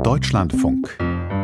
Deutschlandfunk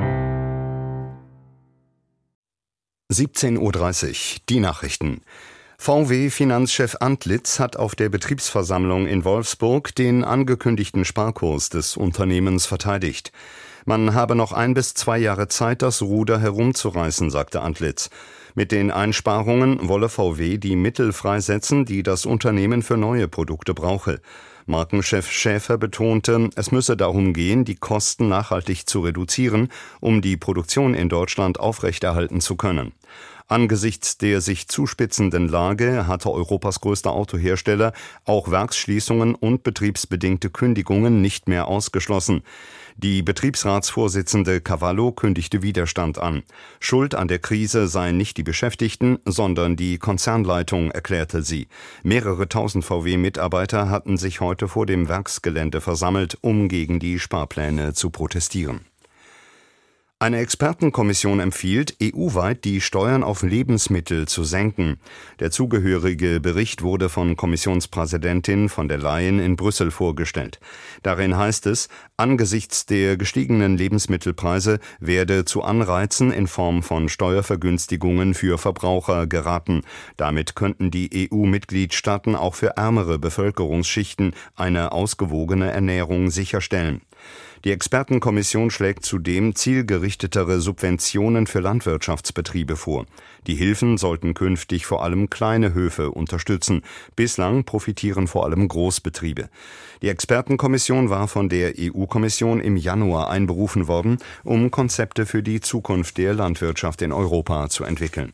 17:30 Uhr, die Nachrichten. VW-Finanzchef Antlitz hat auf der Betriebsversammlung in Wolfsburg den angekündigten Sparkurs des Unternehmens verteidigt. Man habe noch 1 bis 2 Jahre Zeit, das Ruder herumzureißen, sagte Antlitz. Mit den Einsparungen wolle VW die Mittel freisetzen, die das Unternehmen für neue Produkte brauche. Markenchef Schäfer betonte, es müsse darum gehen, die Kosten nachhaltig zu reduzieren, um die Produktion in Deutschland aufrechterhalten zu können. Angesichts der sich zuspitzenden Lage hatte Europas größter Autohersteller auch Werksschließungen und betriebsbedingte Kündigungen nicht mehr ausgeschlossen. Die Betriebsratsvorsitzende Cavallo kündigte Widerstand an. Schuld an der Krise seien nicht die Beschäftigten, sondern die Konzernleitung, erklärte sie. Mehrere tausend VW-Mitarbeiter hatten sich heute vor dem Werksgelände versammelt, um gegen die Sparpläne zu protestieren. Eine Expertenkommission empfiehlt, EU-weit die Steuern auf Lebensmittel zu senken. Der zugehörige Bericht wurde von Kommissionspräsidentin von der Leyen in Brüssel vorgestellt. Darin heißt es, angesichts der gestiegenen Lebensmittelpreise werde zu Anreizen in Form von Steuervergünstigungen für Verbraucher geraten. Damit könnten die EU-Mitgliedstaaten auch für ärmere Bevölkerungsschichten eine ausgewogene Ernährung sicherstellen. Die Expertenkommission schlägt zudem zielgerichtetere Subventionen für Landwirtschaftsbetriebe vor. Die Hilfen sollten künftig vor allem kleine Höfe unterstützen. Bislang profitieren vor allem Großbetriebe. Die Expertenkommission war von der EU-Kommission im Januar einberufen worden, um Konzepte für die Zukunft der Landwirtschaft in Europa zu entwickeln.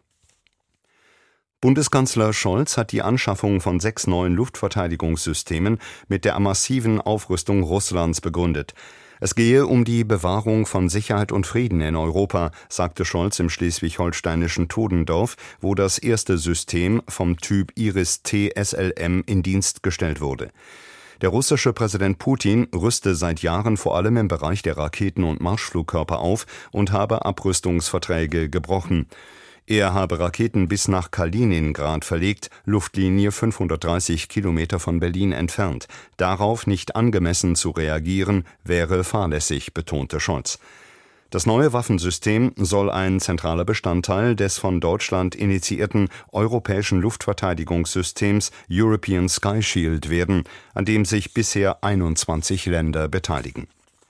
Bundeskanzler Scholz hat die Anschaffung von 6 neuen Luftverteidigungssystemen mit der massiven Aufrüstung Russlands begründet. Es gehe um die Bewahrung von Sicherheit und Frieden in Europa, sagte Scholz im schleswig-holsteinischen Todendorf, wo das erste System vom Typ Iris-T SLM in Dienst gestellt wurde. Der russische Präsident Putin rüste seit Jahren vor allem im Bereich der Raketen- und Marschflugkörper auf und habe Abrüstungsverträge gebrochen. Er habe Raketen bis nach Kaliningrad verlegt, Luftlinie 530 Kilometer von Berlin entfernt. Darauf nicht angemessen zu reagieren, wäre fahrlässig, betonte Scholz. Das neue Waffensystem soll ein zentraler Bestandteil des von Deutschland initiierten europäischen Luftverteidigungssystems European Sky Shield werden, an dem sich bisher 21 Länder beteiligen.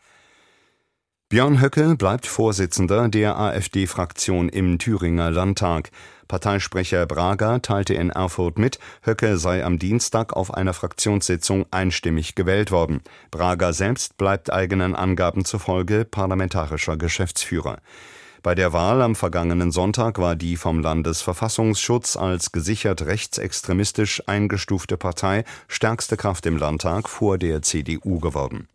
Björn Höcke bleibt Vorsitzender der AfD-Fraktion im Thüringer Landtag. Parteisprecher Braga teilte in Erfurt mit, Höcke sei am Dienstag auf einer Fraktionssitzung einstimmig gewählt worden. Braga selbst bleibt eigenen Angaben zufolge parlamentarischer Geschäftsführer. Bei der Wahl am vergangenen Sonntag war die vom Landesverfassungsschutz als gesichert rechtsextremistisch eingestufte Partei stärkste Kraft im Landtag vor der CDU geworden.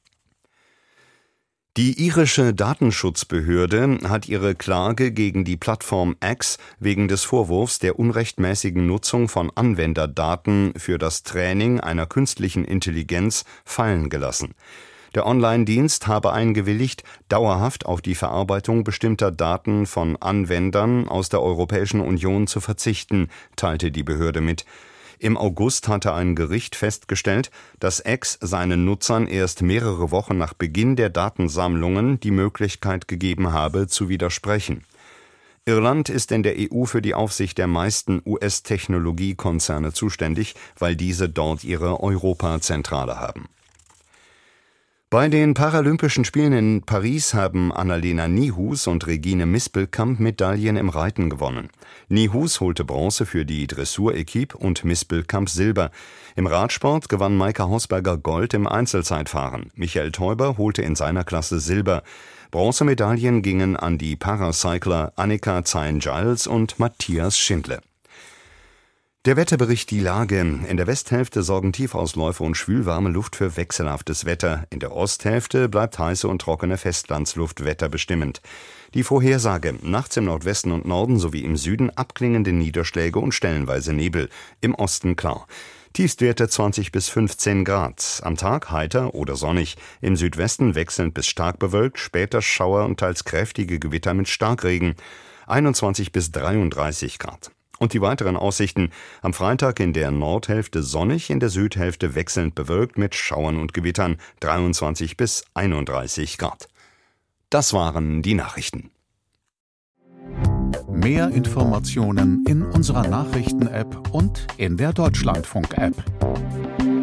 Die irische Datenschutzbehörde hat ihre Klage gegen die Plattform X wegen des Vorwurfs der unrechtmäßigen Nutzung von Anwenderdaten für das Training einer künstlichen Intelligenz fallen gelassen. Der Online-Dienst habe eingewilligt, dauerhaft auf die Verarbeitung bestimmter Daten von Anwendern aus der Europäischen Union zu verzichten, teilte die Behörde mit. Im August hatte ein Gericht festgestellt, dass X seinen Nutzern erst mehrere Wochen nach Beginn der Datensammlungen die Möglichkeit gegeben habe, zu widersprechen. Irland ist in der EU für die Aufsicht der meisten US-Technologiekonzerne zuständig, weil diese dort ihre Europazentrale haben. Bei den Paralympischen Spielen in Paris haben Annalena Nijhuis und Regine Mispelkamp Medaillen im Reiten gewonnen. Nijhuis holte Bronze für die Dressur-Equipe und Mispelkamp Silber. Im Radsport gewann Maika Hausberger Gold im Einzelzeitfahren. Michael Teuber holte in seiner Klasse Silber. Bronzemedaillen gingen an die Paracycler Annika Zein-Giles und Matthias Schindle. Der Wetterbericht die Lage. In der Westhälfte sorgen Tiefausläufe und schwülwarme Luft für wechselhaftes Wetter. In der Osthälfte bleibt heiße und trockene Festlandsluft wetterbestimmend. Die Vorhersage: nachts im Nordwesten und Norden sowie im Süden abklingende Niederschläge und stellenweise Nebel. Im Osten klar. Tiefstwerte 20 bis 15 Grad. Am Tag heiter oder sonnig. Im Südwesten wechselnd bis stark bewölkt, später Schauer und teils kräftige Gewitter mit Starkregen. 21 bis 33 Grad. Und die weiteren Aussichten: am Freitag in der Nordhälfte sonnig, in der Südhälfte wechselnd bewölkt mit Schauern und Gewittern, 23 bis 31 Grad. Das waren die Nachrichten. Mehr Informationen in unserer Nachrichten-App und in der Deutschlandfunk-App.